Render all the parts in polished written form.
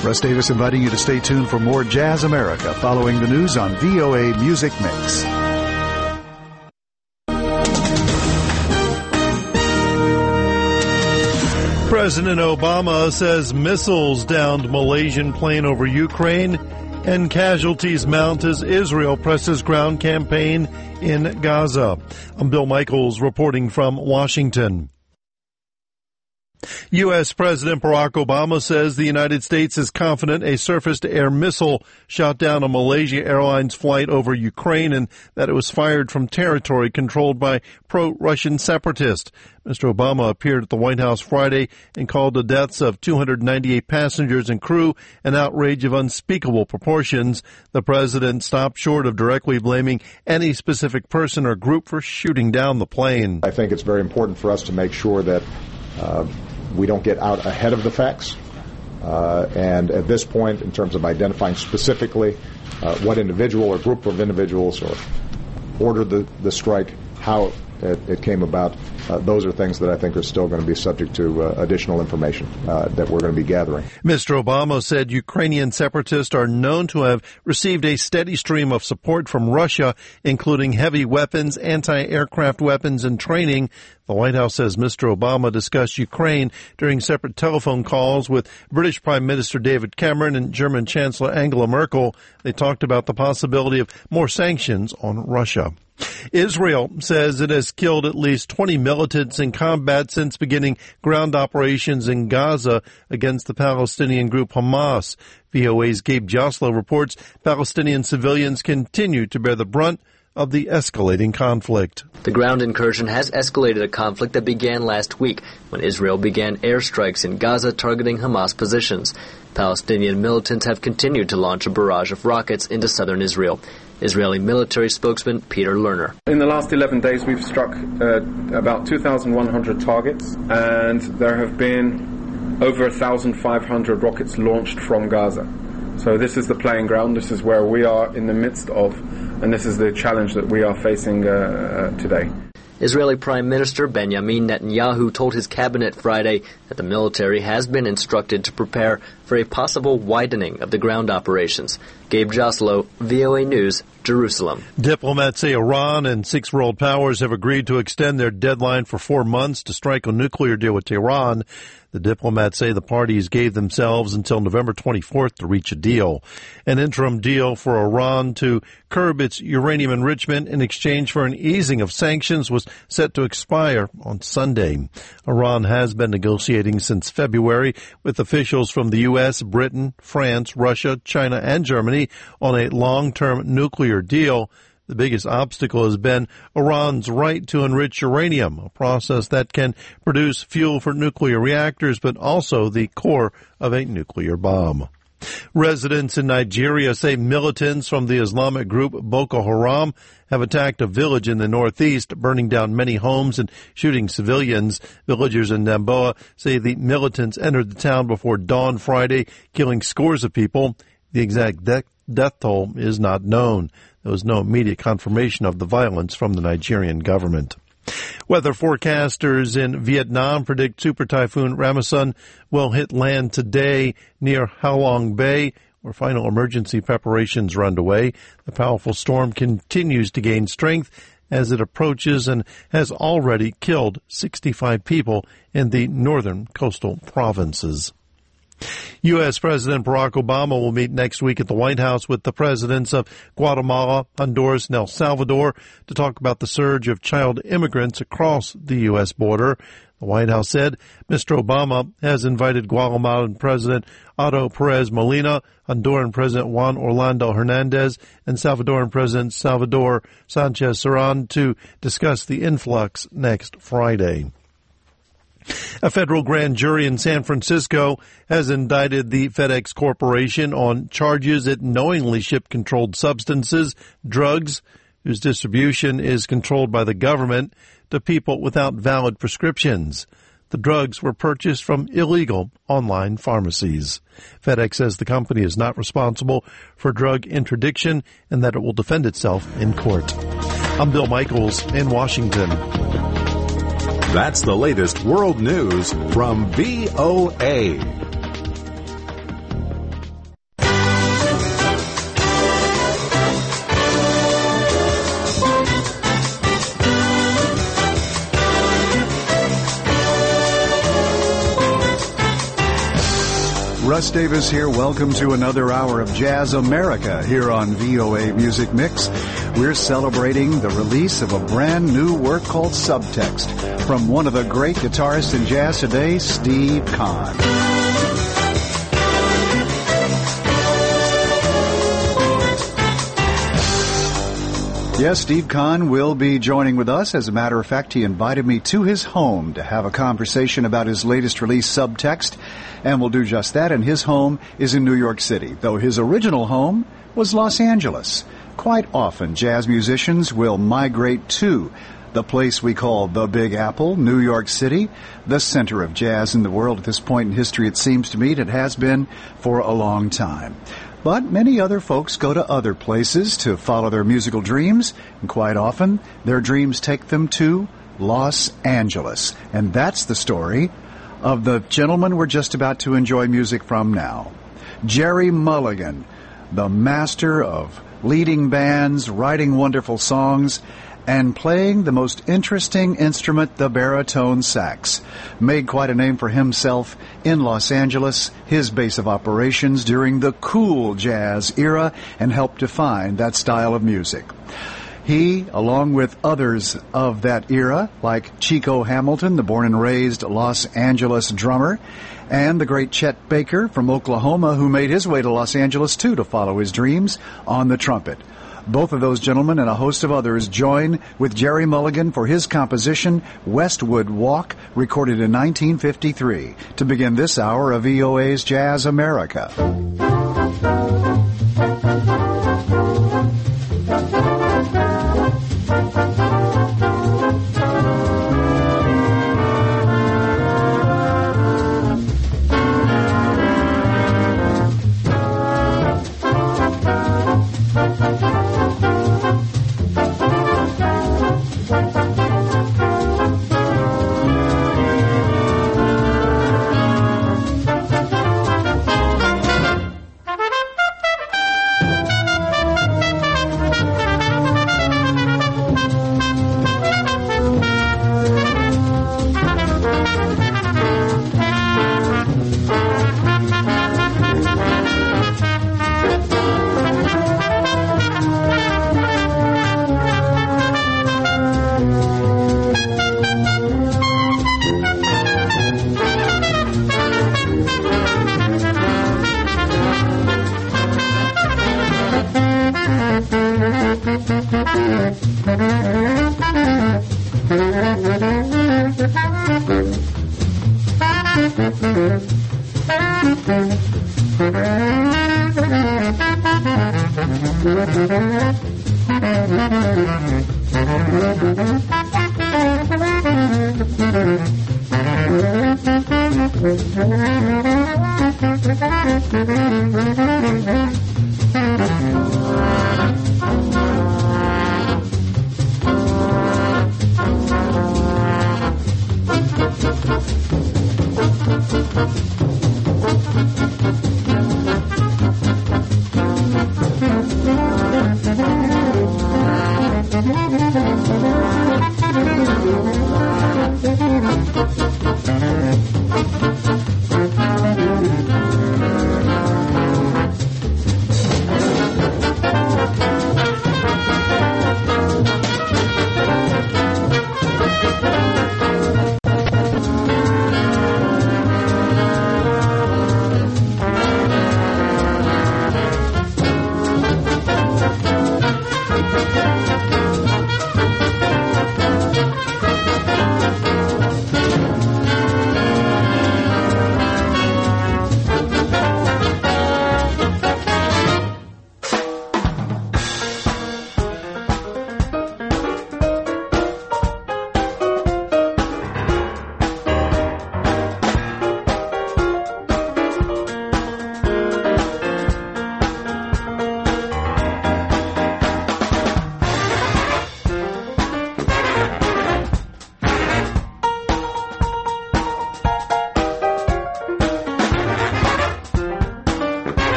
Russ Davis inviting you to stay tuned for more Jazz America following the news on VOA Music Mix. President Obama says missiles downed Malaysian plane over Ukraine and casualties mount as Israel presses ground campaign in Gaza. I'm Bill Michaels reporting from Washington. U.S. President Barack Obama says the United States is confident a surface-to-air missile shot down a Malaysia Airlines flight over Ukraine and that it was fired from territory controlled by pro-Russian separatists. Mr. Obama appeared at the White House Friday and called the deaths of 298 passengers and crew an outrage of unspeakable proportions. The president stopped short of directly blaming any specific person or group for shooting down the plane. I think it's very important for us to make sure that we don't get out ahead of the facts. And at this point, in terms of identifying specifically what individual or group of individuals or ordered the strike, how it came about, those are things that I think are still going to be subject to additional information that we're going to be gathering. Mr. Obama said Ukrainian separatists are known to have received a steady stream of support from Russia, including heavy weapons, anti-aircraft weapons, and training. The White House says Mr. Obama discussed Ukraine during separate telephone calls with British Prime Minister David Cameron and German Chancellor Angela Merkel. They talked about the possibility of more sanctions on Russia. Israel says it has killed at least 20 militants in combat since beginning ground operations in Gaza against the Palestinian group Hamas. VOA's Gabe Joslow reports Palestinian civilians continue to bear the brunt of the escalating conflict. The ground incursion has escalated a conflict that began last week when Israel began airstrikes in Gaza targeting Hamas positions. Palestinian militants have continued to launch a barrage of rockets into southern Israel. Israeli military spokesman Peter Lerner. In the last 11 days, we've struck about 2,100 targets, and there have been over 1,500 rockets launched from Gaza. So this is the playing ground. This is where we are in the midst of, and this is the challenge that we are facing today. Israeli Prime Minister Benjamin Netanyahu told his cabinet Friday that the military has been instructed to prepare for a possible widening of the ground operations. Gabe Joslow, VOA News, Jerusalem. Diplomats say Iran and 6 world powers have agreed to extend their deadline for 4 months to strike a nuclear deal with Tehran. The diplomats say the parties gave themselves until November 24th to reach a deal. An interim deal for Iran to curb its uranium enrichment in exchange for an easing of sanctions was set to expire on Sunday. Iran has been negotiating since February with officials from the U.S., Britain, France, Russia, China, and Germany on a long-term nuclear deal. The biggest obstacle has been Iran's right to enrich uranium, a process that can produce fuel for nuclear reactors, but also the core of a nuclear bomb. Residents in Nigeria say militants from the Islamic group Boko Haram have attacked a village in the northeast, burning down many homes and shooting civilians. Villagers in Damboa say the militants entered the town before dawn Friday, killing scores of people. The exact death toll is not known. There was no immediate confirmation of the violence from the Nigerian government. Weather forecasters in Vietnam predict Super Typhoon Ramasun will hit land today near Halong Bay, where final emergency preparations are underway. The powerful storm continues to gain strength as it approaches and has already killed 65 people in the northern coastal provinces. U.S. President Barack Obama will meet next week at the White House with the presidents of Guatemala, Honduras, and El Salvador to talk about the surge of child immigrants across the U.S. border. The White House said Mr. Obama has invited Guatemalan President Otto Perez Molina, Honduran President Juan Orlando Hernandez, and Salvadoran President Salvador Sanchez Cerón to discuss the influx next Friday. A federal grand jury in San Francisco has indicted the FedEx Corporation on charges it knowingly shipped controlled substances, drugs, whose distribution is controlled by the government, to people without valid prescriptions. The drugs were purchased from illegal online pharmacies. FedEx says the company is not responsible for drug interdiction and that it will defend itself in court. I'm Bill Michaels in Washington. That's the latest world news from VOA. Russ Davis here. Welcome to another hour of Jazz America here on VOA Music Mix. We're celebrating the release of a brand new work called Subtext from one of the great guitarists in jazz today, Steve Kahn. Yes, Steve Kahn will be joining with us. As a matter of fact, he invited me to his home to have a conversation about his latest release, Subtext, and we'll do just that. And his home is in New York City, though his original home was Los Angeles. Quite often, jazz musicians will migrate to the place we call the Big Apple, New York City, the center of jazz in the world. At this point in history, it seems to me it has been for a long time. But many other folks go to other places to follow their musical dreams, and quite often their dreams take them to Los Angeles. And that's the story of the gentleman we're just about to enjoy music from now. Gerry Mulligan, the master of leading bands, writing wonderful songs, and playing the most interesting instrument, the baritone sax. Made quite a name for himself in Los Angeles, his base of operations during the cool jazz era, and helped define that style of music. He, along with others of that era, like Chico Hamilton, the born and raised Los Angeles drummer, and the great Chet Baker from Oklahoma, who made his way to Los Angeles, too, to follow his dreams on the trumpet. Both of those gentlemen and a host of others join with Gerry Mulligan for his composition, Westwood Walk, recorded in 1953, to begin this hour of VOA's Jazz America.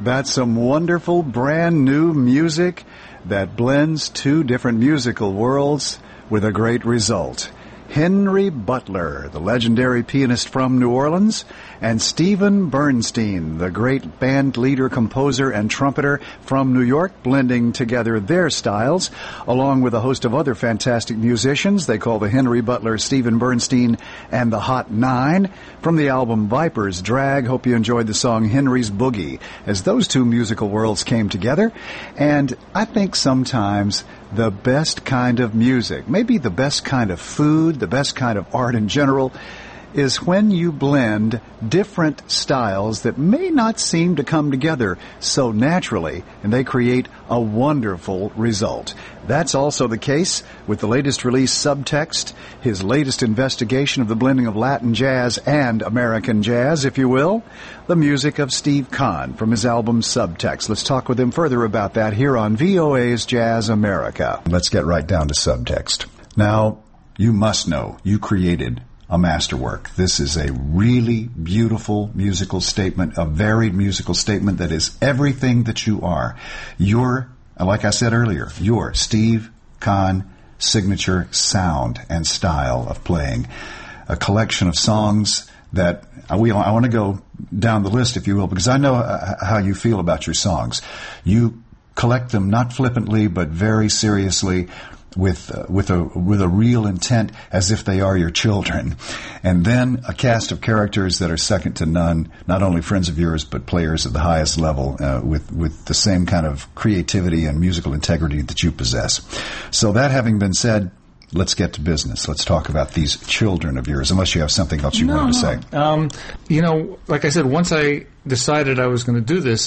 That's some wonderful brand new music that blends two different musical worlds with a great result. Henry Butler, the legendary pianist from New Orleans, and Stephen Bernstein, the great band leader, composer, and trumpeter from New York, blending together their styles, along with a host of other fantastic musicians. They call the Henry Butler, Stephen Bernstein, and the Hot Nine. From the album Viper's Drag, hope you enjoyed the song Henry's Boogie, as those two musical worlds came together. And I think sometimes the best kind of music, maybe the best kind of food, the best kind of art in general, is when you blend different styles that may not seem to come together so naturally, and they create a wonderful result. That's also the case with the latest release, Subtext, his latest investigation of the blending of Latin jazz and American jazz, if you will, the music of Steve Kahn from his album Subtext. Let's talk with him further about that here on VOA's Jazz America. Let's get right down to Subtext. Now, you must know, you created a masterwork. This is a really beautiful musical statement, a varied musical statement that is everything that you are. Your, like I said earlier, your Steve Kahn signature sound and style of playing. A collection of songs that I want to go down the list, if you will, because I know how you feel about your songs. You collect them not flippantly, but very seriously, with a real intent, as if they are your children. And then a cast of characters that are second to none, not only friends of yours, but players at the highest level, with the same kind of creativity and musical integrity that you possess. So that having been said, let's get to business. Let's talk about these children of yours, unless you have something else you wanted to say. Like I said, once I decided I was going to do this,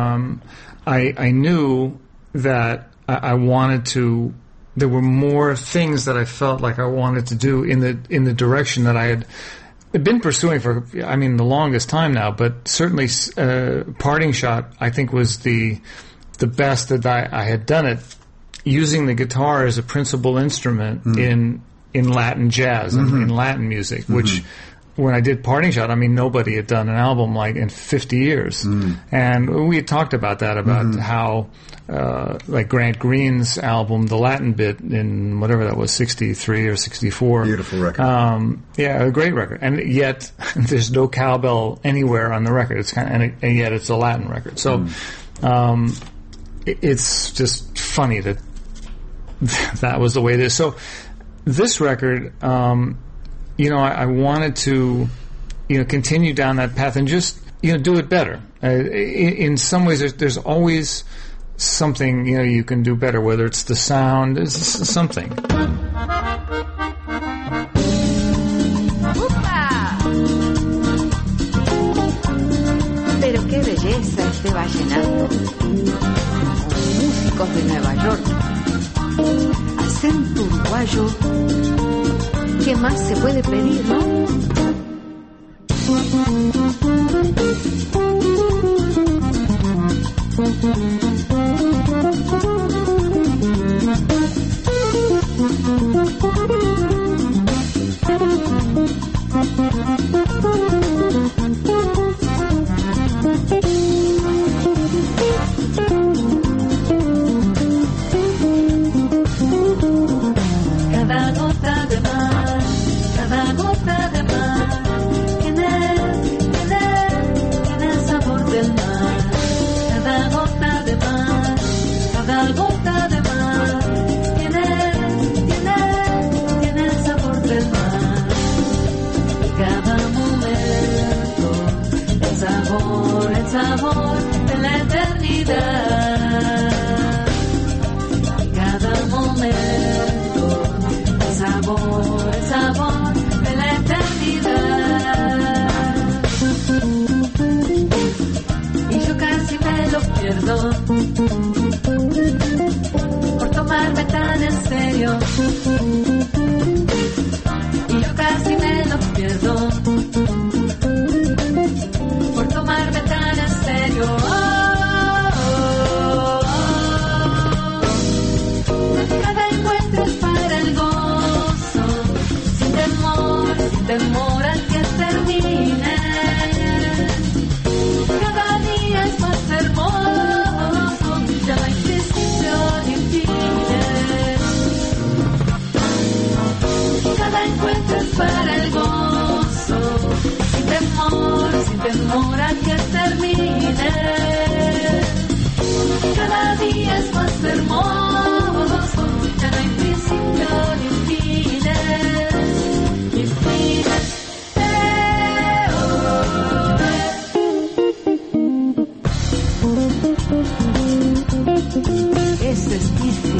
I knew that I wanted to. There were more things that I felt like I wanted to do in the direction that I had been pursuing for, the longest time now. But certainly, Parting Shot, I think, was the best that I had done it, using the guitar as a principal instrument in Latin jazz and in Latin music, which when I did Parting Shot, nobody had done an album like in 50 years. And we had talked about that, about how like Grant Green's album, the Latin bit in whatever that was, 63 or 64. Beautiful record. A great record. And yet there's no cowbell anywhere on the record. It's and yet it's a Latin record. So it's just funny that that was the way it is. So this record, I wanted to, continue down that path and just, do it better. In some ways, there's always something, you can do better, whether it's the sound, it's something. Pero qué belleza este vallenato. Músicos de Nueva York. Acento uruguayo. ¿Qué más se puede pedir, no? Cada gota de mar, temor a que termine. Cada día es más hermoso, ya no hay principio ni fines, ni fines. Este es Tiffy.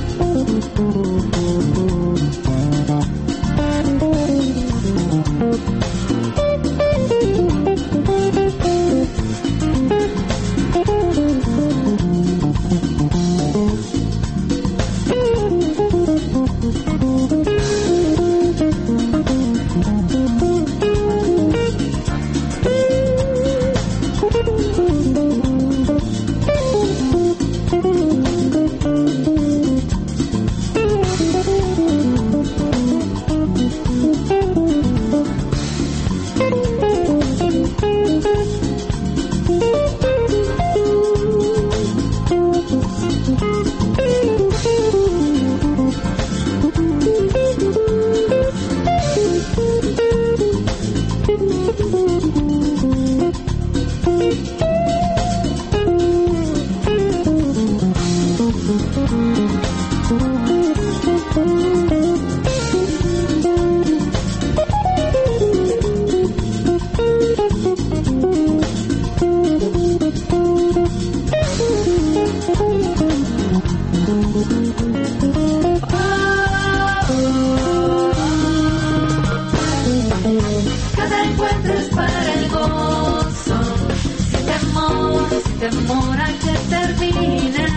Cada encuentro es para el gozo, sin temor a que termine.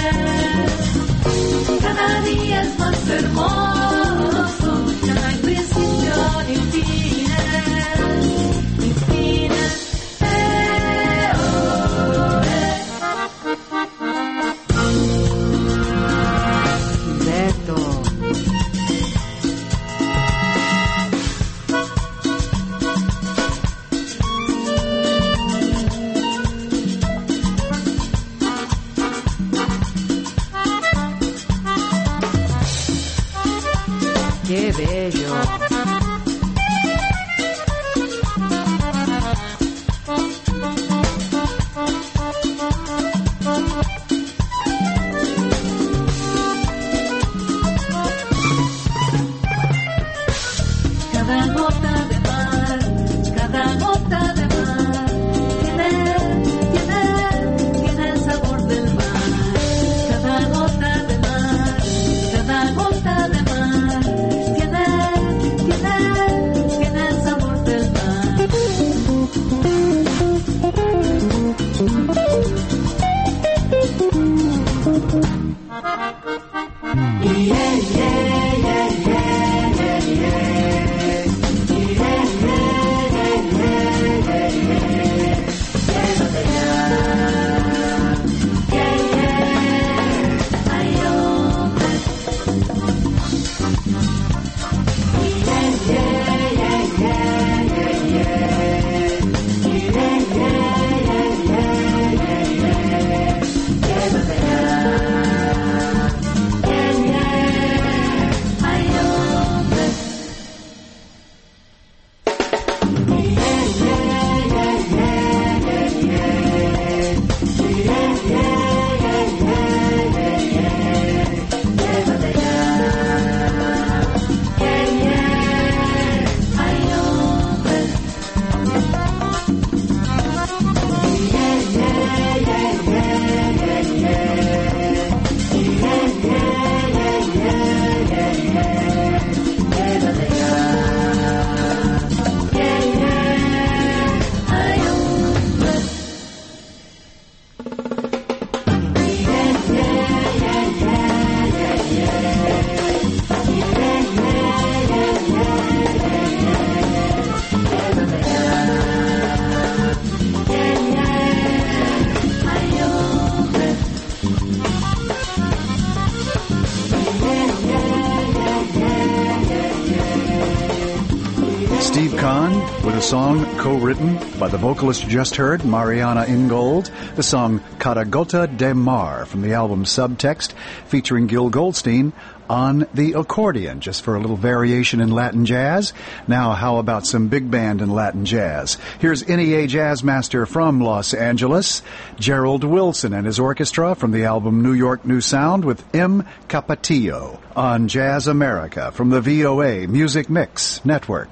Cada día es más hermoso, ya no hay principio ni fines, ni fines. Beto. Qué bello. Cada gota de mar, cada gota de mar, tiene el sabor del mar. Cada gota de mar, cada gota de mar, song co-written by the vocalist you just heard, Mariana Ingold. The song Caragota de Mar from the album Subtext, featuring Gil Goldstein on the accordion, just for a little variation in Latin jazz. Now, how about some big band in Latin jazz? Here's NEA jazz master from Los Angeles, Gerald Wilson and his orchestra from the album New York New Sound with M. Capatillo on Jazz America from the VOA Music Mix Network.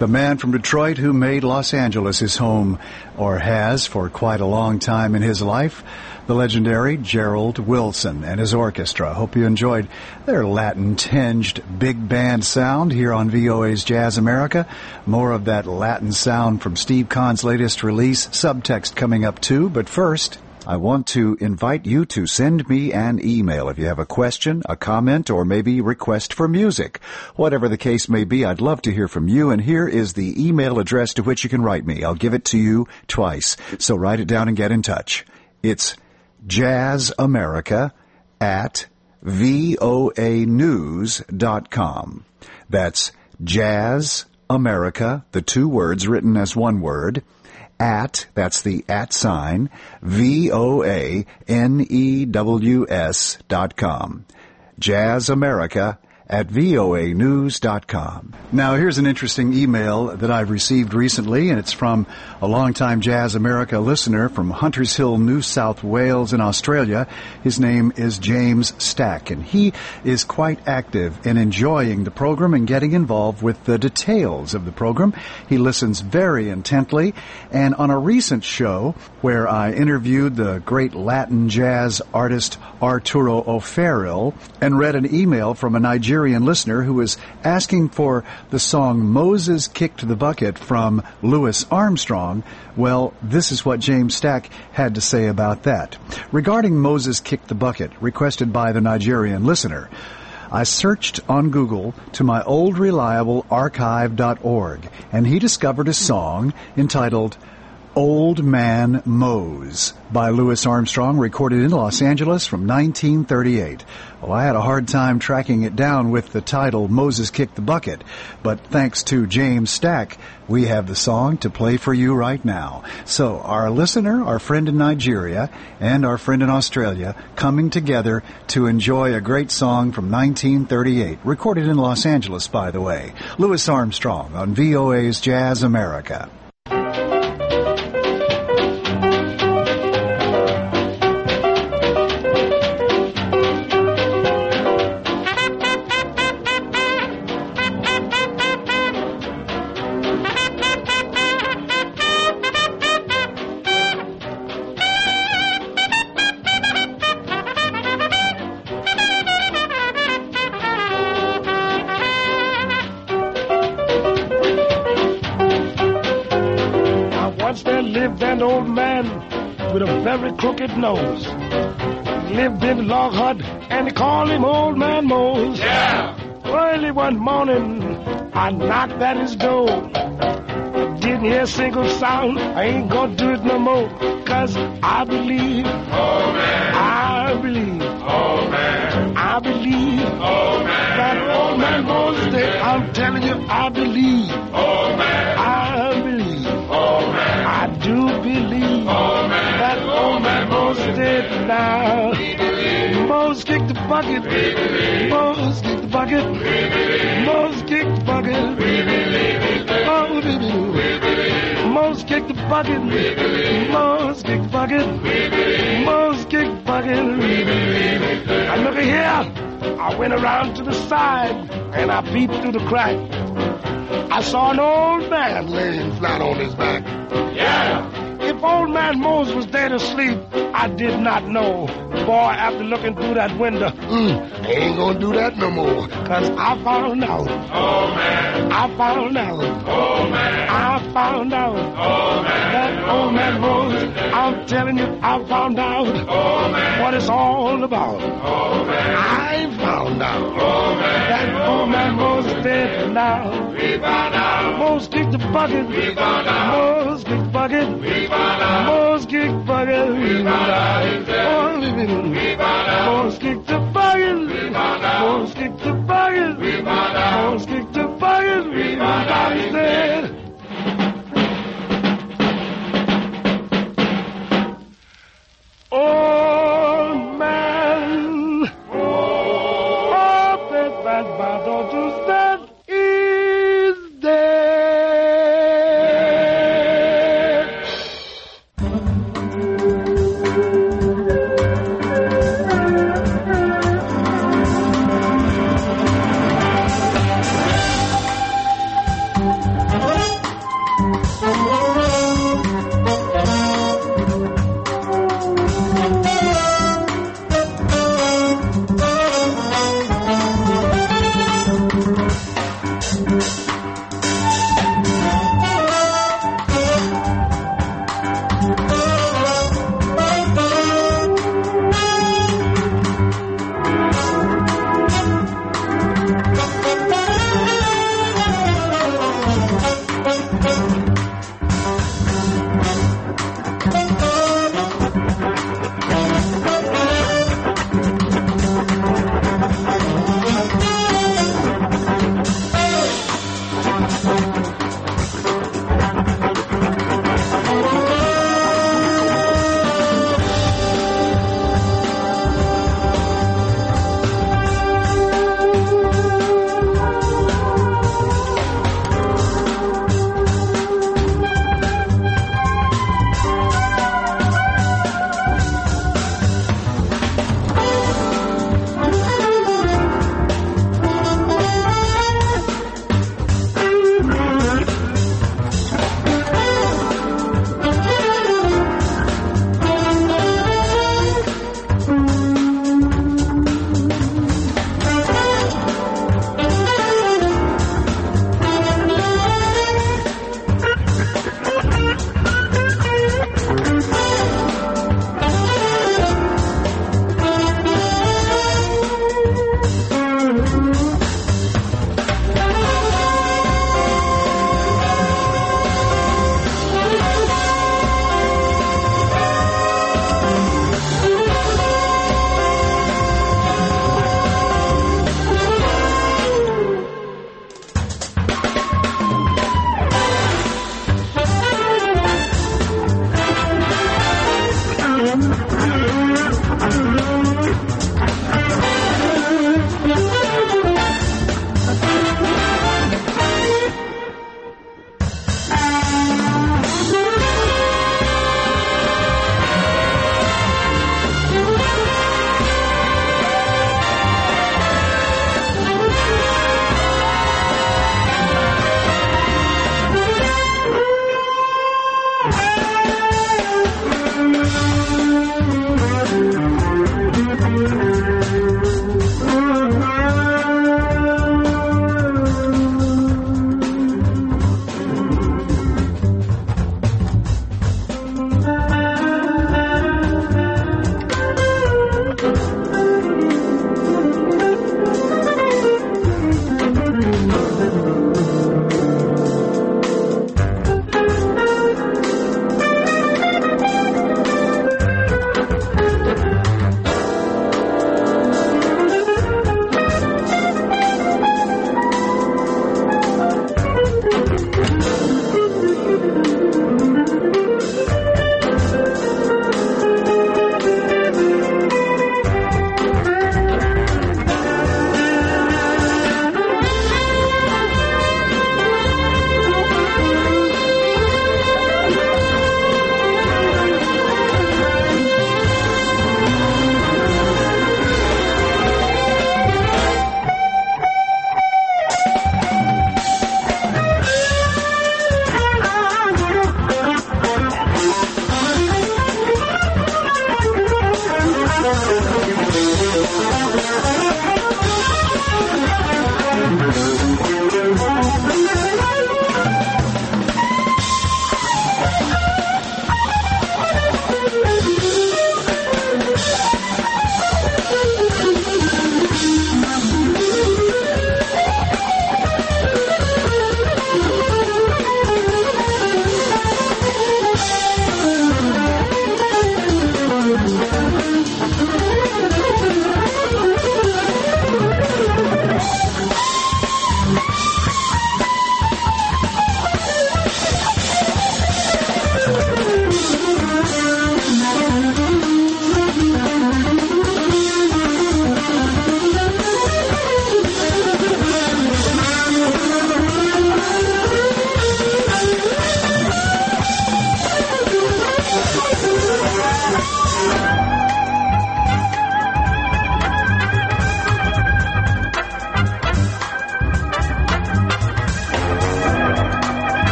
The man from Detroit who made Los Angeles his home, or has for quite a long time in his life, the legendary Gerald Wilson and his orchestra. Hope you enjoyed their Latin-tinged big band sound here on VOA's Jazz America. More of that Latin sound from Steve Kahn's latest release, Subtext, coming up too. But first, I want to invite you to send me an email if you have a question, a comment, or maybe request for music. Whatever the case may be, I'd love to hear from you, and here is the email address to which you can write me. I'll give it to you twice, so write it down and get in touch. It's jazzamerica@voanews.com. That's jazzamerica, the two words written as one word, that's the @ sign, VOANEWS.com. jazzamerica@voanews.com. Now, here's an interesting email that I've received recently, and it's from a longtime Jazz America listener from Hunters Hill, New South Wales in Australia. His name is James Stack, and he is quite active in enjoying the program and getting involved with the details of the program. He listens very intently, and on a recent show where I interviewed the great Latin jazz artist Arturo O'Farrill and read an email from a Nigerian listener who was asking for the song Moses Kicked the Bucket from Louis Armstrong, well, this is what James Stack had to say about that. Regarding Moses Kicked the Bucket, requested by the Nigerian listener, I searched on Google to my old reliable archive.org, and he discovered a song entitled Old Man Mose by Louis Armstrong, recorded in Los Angeles from 1938. Well, I had a hard time tracking it down with the title Moses Kicked the Bucket, but thanks to James Stack, we have the song to play for you right now. So our listener, our friend in Nigeria, and our friend in Australia coming together to enjoy a great song from 1938, recorded in Los Angeles, by the way. Louis Armstrong on VOA's Jazz America. Crooked nose. Lived in a log hut and they called him Old Man Mose. Yeah. Early one morning, I knocked at his door. Didn't hear a single sound. I ain't gonna do it no more. 'Cause I believe. Oh man. I believe. Oh man. I believe. Oh man. That Old Man Mose is dead. I'm telling you, I believe. Oh man. I believe. Oh man. I do believe. Oh man. That Old Man Mose is dead now. Mose kicked the bucket. Mose kicked the bucket. Mose kicked the bucket. Oh, Mose kicked the bucket. Mose kicked the bucket. Mose kicked the bucket. And look here, I went around to the side and I peeped through the crack. I saw an old man laying flat on his back. Yeah. If Old Man Mose was dead asleep, I did not know. Boy, after looking through that window, I ain't gonna do that no more. 'Cause I found out. Oh, man. I found out. Oh, man. I found out. Oh, man. That Old Man Mose, I'm telling you, I found out. Oh, man. What it's all about. Oh, man. I found out. Oh, man. That Old Man Mose is dead now. We found out. Mose kicked the bucket. We found out. Mose kicked the bucket. We found out. Mose kicked the bucket. We found out. Mose kicked the bucket. Mose kicked the bucket. Mose kicked the bucket. We found out he's dead. Oh man, oh bad, don't you stand? Is dead.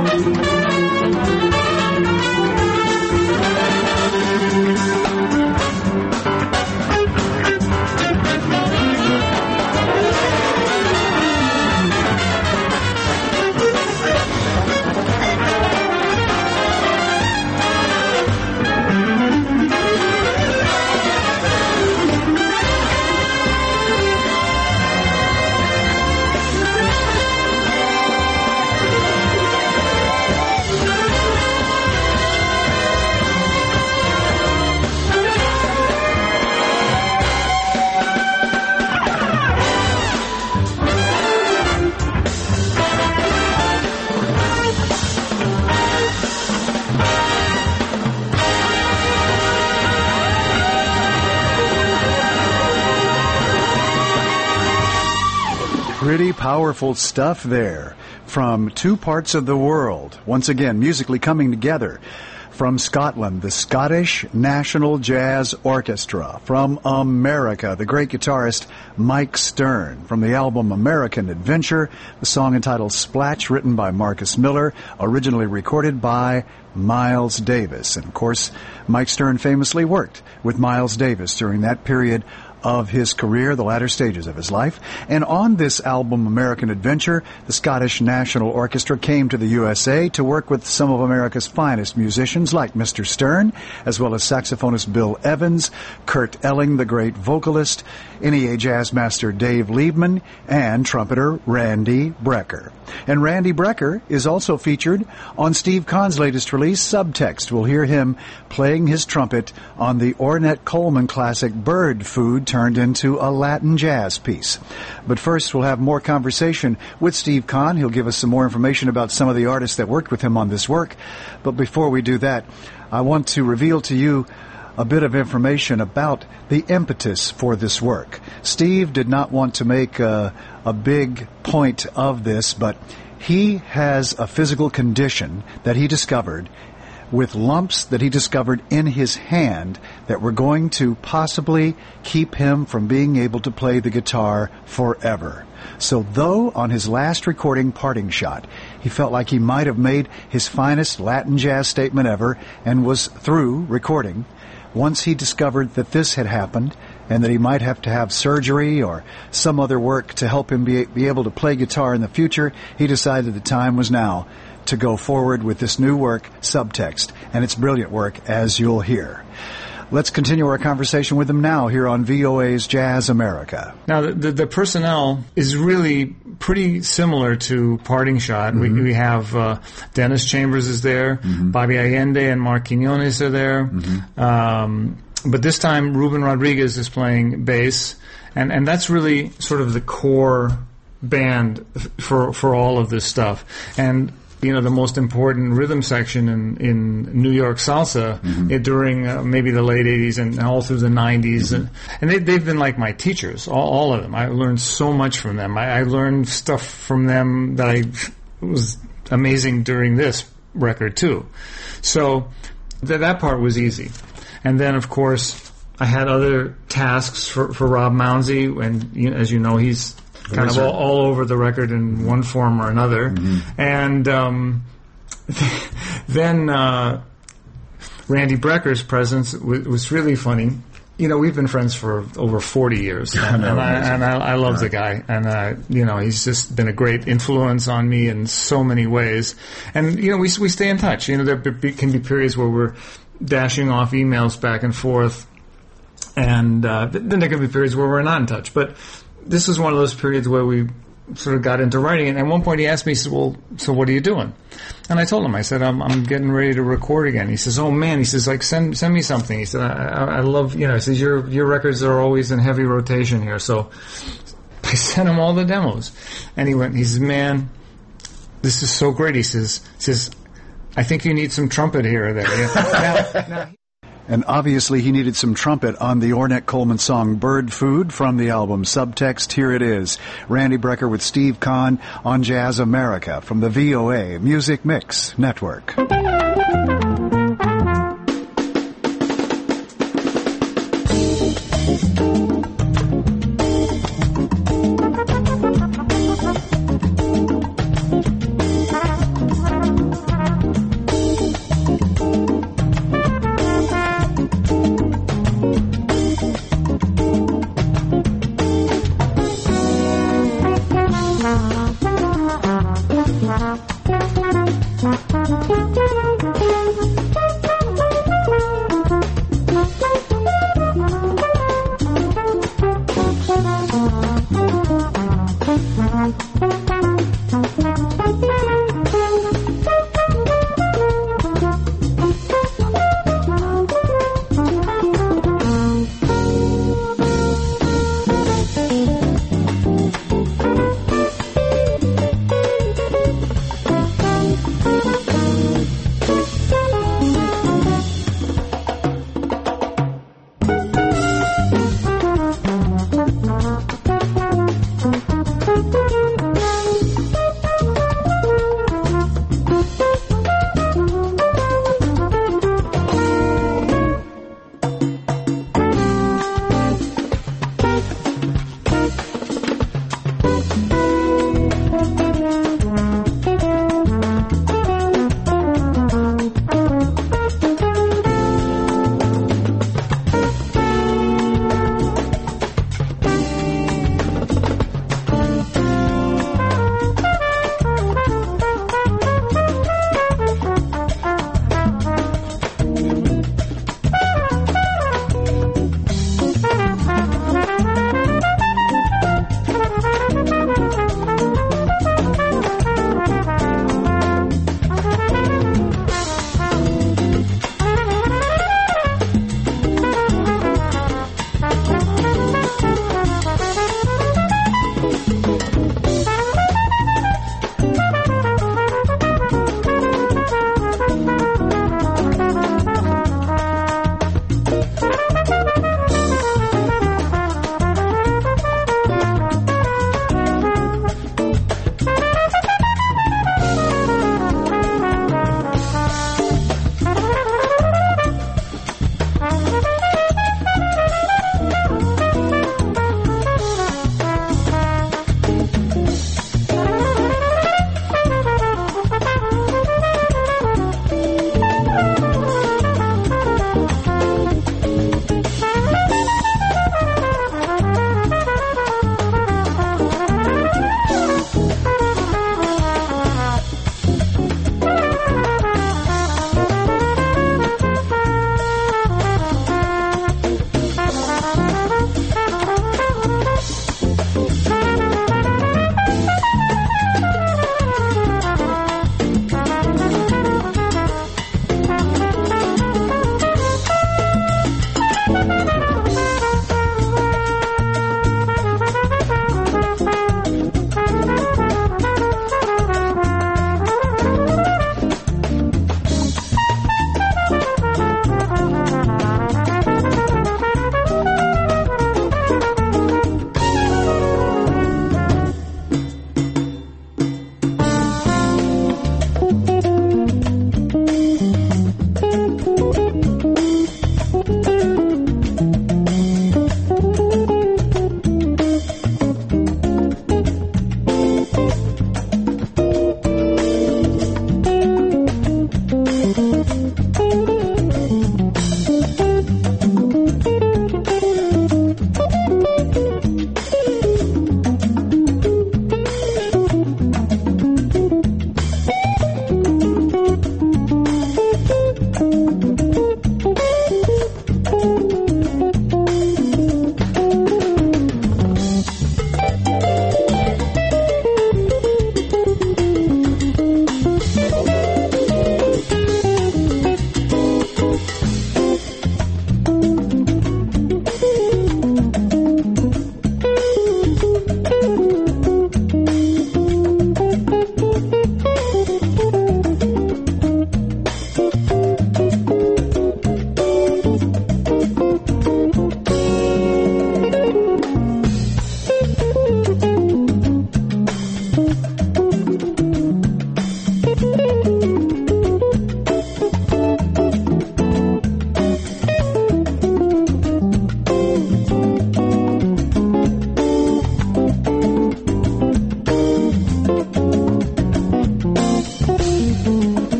Pretty powerful stuff there from two parts of the world. Once again, musically coming together. From Scotland, the Scottish National Jazz Orchestra. From America, the great guitarist Mike Stern. From the album American Adventure, the song entitled Splatch, written by Marcus Miller, originally recorded by Miles Davis. And of course, Mike Stern famously worked with Miles Davis during that period of his career, the latter stages of his life. And on this album, American Adventure, the Scottish National Orchestra came to the USA to work with some of America's finest musicians like Mr. Stern, as well as saxophonist Bill Evans, Kurt Elling, the great vocalist, NEA jazz master Dave Liebman, and trumpeter Randy Brecker. And Randy Brecker is also featured on Steve Kahn's latest release, Subtext. We'll hear him playing his trumpet on the Ornette Coleman classic Bird Food, turned into a Latin jazz piece. But first, we'll have more conversation with Steve Kahn. He'll give us some more information about some of the artists that worked with him on this work. But before we do that, I want to reveal to you a bit of information about the impetus for this work. Steve did not want to make a big point of this, but he has a physical condition that he discovered with lumps that he discovered in his hand that were going to possibly keep him from being able to play the guitar forever. So though on his last recording, Parting Shot, he felt like he might have made his finest Latin jazz statement ever and was through recording, once he discovered that this had happened and that he might have to have surgery or some other work to help him be able to play guitar in the future, he decided the time was now to go forward with this new work, Subtext, and it's brilliant work, as you'll hear. Let's continue our conversation with him now here on VOA's Jazz America. Now, the personnel is really pretty similar to Parting Shot. Mm-hmm. We have Dennis Chambers is there, mm-hmm. Bobby Allende and Mark Quinones are there. Mm-hmm. But this time, Ruben Rodriguez is playing bass, and that's really sort of the core band for all of this stuff. And you know, the most important rhythm section in New York salsa mm-hmm. During maybe the late 80s and all through the 90s. Mm-hmm. And they've been like my teachers, all of them. I learned so much from them. I learned stuff from them that was amazing during this record, too. So that part was easy. And then, of course, I had other tasks for Rob Mounsey, and as you know, he's kind of all over the record in one form or another. Mm-hmm. And then Randy Brecker's presence was really funny. You know, we've been friends for over 40 years, and I love the guy. And, you know, he's just been a great influence on me in so many ways. And, you know, we stay in touch. You know, there can be periods where we're dashing off emails back and forth, and then there can be periods where we're not in touch. But this is one of those periods where we sort of got into writing, and at one point he asked me, he said, well, so what are you doing? And I told him, I said, I'm getting ready to record again. He says, oh man, he says, like, send me something. He said, I love, you know, he says, your records are always in heavy rotation here. So I sent him all the demos. And he says, man, this is so great. He says, I think you need some trumpet here or there. Now, and obviously he needed some trumpet on the Ornette Coleman song Bird Food from the album Subtext. Here it is. Randy Brecker with Steve Kahn on Jazz America from the VOA Music Mix Network.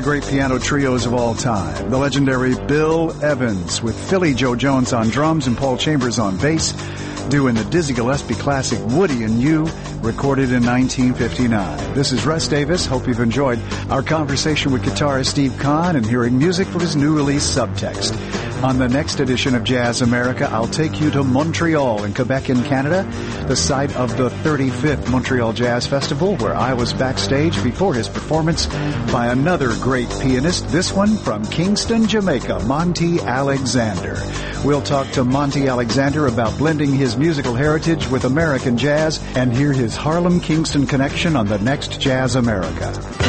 great piano trios of all time. The legendary Bill Evans with Philly Joe Jones on drums and Paul Chambers on bass, doing the Dizzy Gillespie classic Woody and You, recorded in 1959. This is Russ Davis. Hope you've enjoyed our conversation with guitarist Steve Kahn and hearing music from his new release Subtext. On the next edition of Jazz America, I'll take you to Montreal in Quebec in Canada, the site of the 35th Montreal Jazz Festival, where I was backstage before his performance by another great pianist, this one from Kingston, Jamaica, Monty Alexander. We'll talk to Monty Alexander about blending his musical heritage with American jazz and hear his Harlem-Kingston connection on the next Jazz America.